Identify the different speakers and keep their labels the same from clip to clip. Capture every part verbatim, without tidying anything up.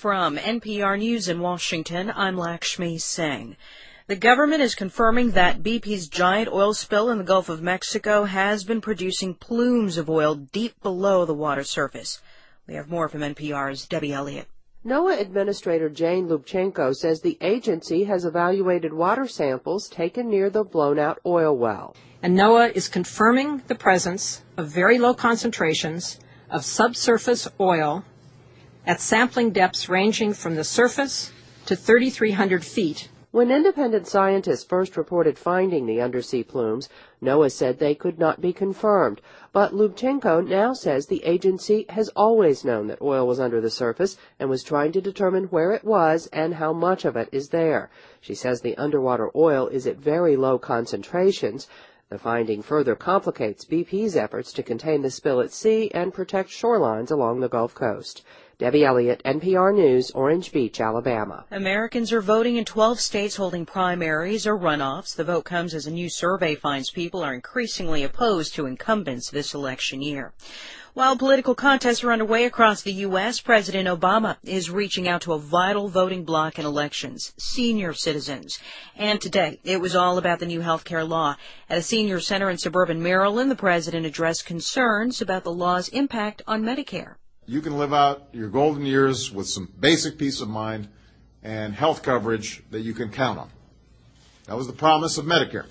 Speaker 1: From N P R News in Washington, I'm Lakshmi Singh. The government is confirming that B P's giant oil spill in the Gulf of Mexico has been producing plumes of oil deep below the water surface. We have more from N P R's Debbie Elliott.
Speaker 2: NOAA Administrator Jane Lubchenco says the agency has evaluated water samples taken near the blown-out oil well.
Speaker 3: And NOAA is confirming the presence of very low concentrations of subsurface oil at sampling depths ranging from the surface to thirty-three hundred feet.
Speaker 2: When independent scientists first reported finding the undersea plumes, NOAA said they could not be confirmed. But Lubchenco now says the agency has always known that oil was under the surface and was trying to determine where it was and how much of it is there. She says the underwater oil is at very low concentrations. The finding further complicates B P's efforts to contain the spill at sea and protect shorelines along the Gulf Coast. Debbie Elliott, N P R News, Orange Beach, Alabama.
Speaker 1: Americans are voting in twelve states holding primaries or runoffs. The vote comes as a new survey finds people are increasingly opposed to incumbents this election year. While political contests are underway across the U S, President Obama is reaching out to a vital voting bloc in elections, senior citizens. And today, it was all about the new health care law. At a senior center in suburban Maryland, the president addressed concerns about the law's impact on Medicare.
Speaker 4: You can live out your golden years with some basic peace of mind and health coverage that you can count on. That was the promise of Medicare.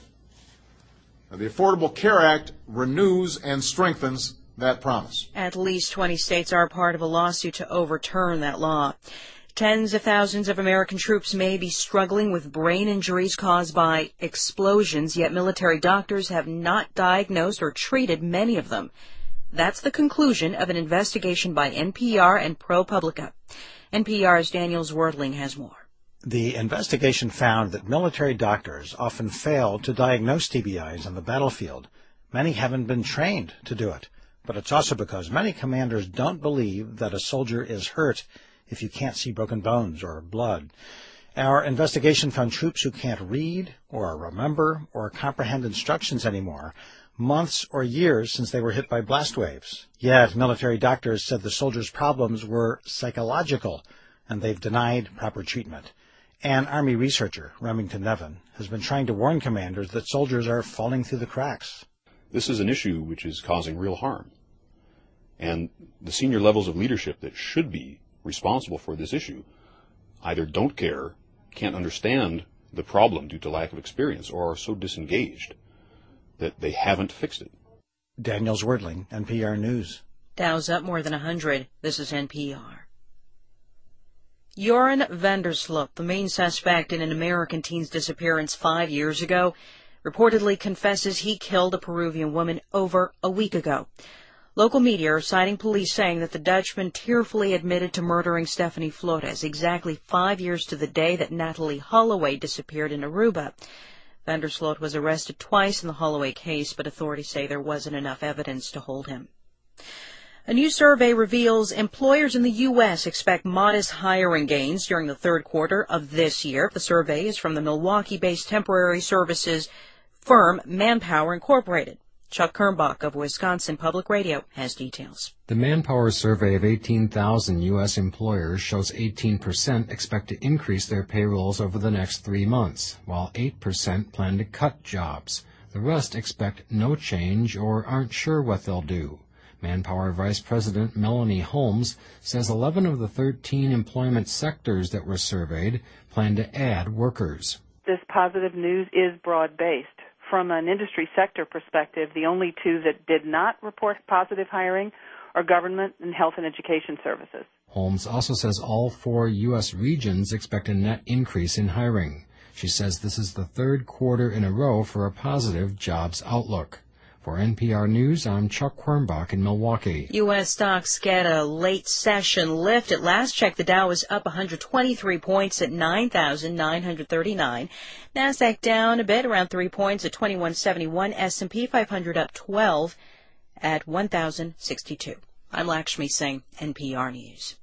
Speaker 4: Now, the Affordable Care Act renews and strengthens that promise.
Speaker 1: At least twenty states are part of a lawsuit to overturn that law. Tens of thousands of American troops may be struggling with brain injuries caused by explosions, yet military doctors have not diagnosed or treated many of them. That's the conclusion of an investigation by N P R and ProPublica. N P R's Daniel Zwerdling has more.
Speaker 5: The investigation found that military doctors often fail to diagnose T B Is on the battlefield. Many haven't been trained to do it. But it's also because many commanders don't believe that a soldier is hurt if you can't see broken bones or blood. Our investigation found troops who can't read or remember or comprehend instructions anymore, months or years since they were hit by blast waves. Yet military doctors said the soldiers' problems were psychological, and they've denied proper treatment. An Army researcher, Remington Nevin, has been trying to warn commanders that soldiers are falling through the cracks.
Speaker 6: This is an issue which is causing real harm. And the senior levels of leadership that should be responsible for this issue either don't care, can't understand the problem due to lack of experience, or are so disengaged that they haven't fixed it.
Speaker 5: Daniel Zwerdling, N P R News.
Speaker 1: Dow's up more than one hundred. This is N P R. Joran Vandersloot, the main suspect in an American teen's disappearance five years ago, reportedly confesses he killed a Peruvian woman over a week ago. Local media are citing police saying that the Dutchman tearfully admitted to murdering Stephanie Flores exactly five years to the day that Natalie Holloway disappeared in Aruba. Vandersloot was arrested twice in the Holloway case, but authorities say there wasn't enough evidence to hold him. A new survey reveals employers in the U S expect modest hiring gains during the third quarter of this year. The survey is from the Milwaukee-based temporary services firm Manpower Incorporated. Chuck Kernbach of Wisconsin Public Radio has details.
Speaker 7: The Manpower survey of eighteen thousand U S employers shows eighteen percent expect to increase their payrolls over the next three months, while eight percent plan to cut jobs. The rest expect no change or aren't sure what they'll do. Manpower Vice President Melanie Holmes says eleven of the thirteen employment sectors that were surveyed plan to add workers.
Speaker 8: This positive news is broad-based. From an industry sector perspective, the only two that did not report positive hiring are government and health and education services.
Speaker 7: Holmes also says all four U S regions expect a net increase in hiring. She says this is the third quarter in a row for a positive jobs outlook. For N P R News, I'm Chuck Quirnbach in Milwaukee.
Speaker 1: U S stocks get a late session lift. At last check, the Dow was up one hundred twenty-three points at nine thousand nine hundred thirty-nine. NASDAQ down a bit, around three points at twenty-one seventy-one. S and P five hundred up twelve at one thousand sixty-two. I'm Lakshmi Singh, N P R News.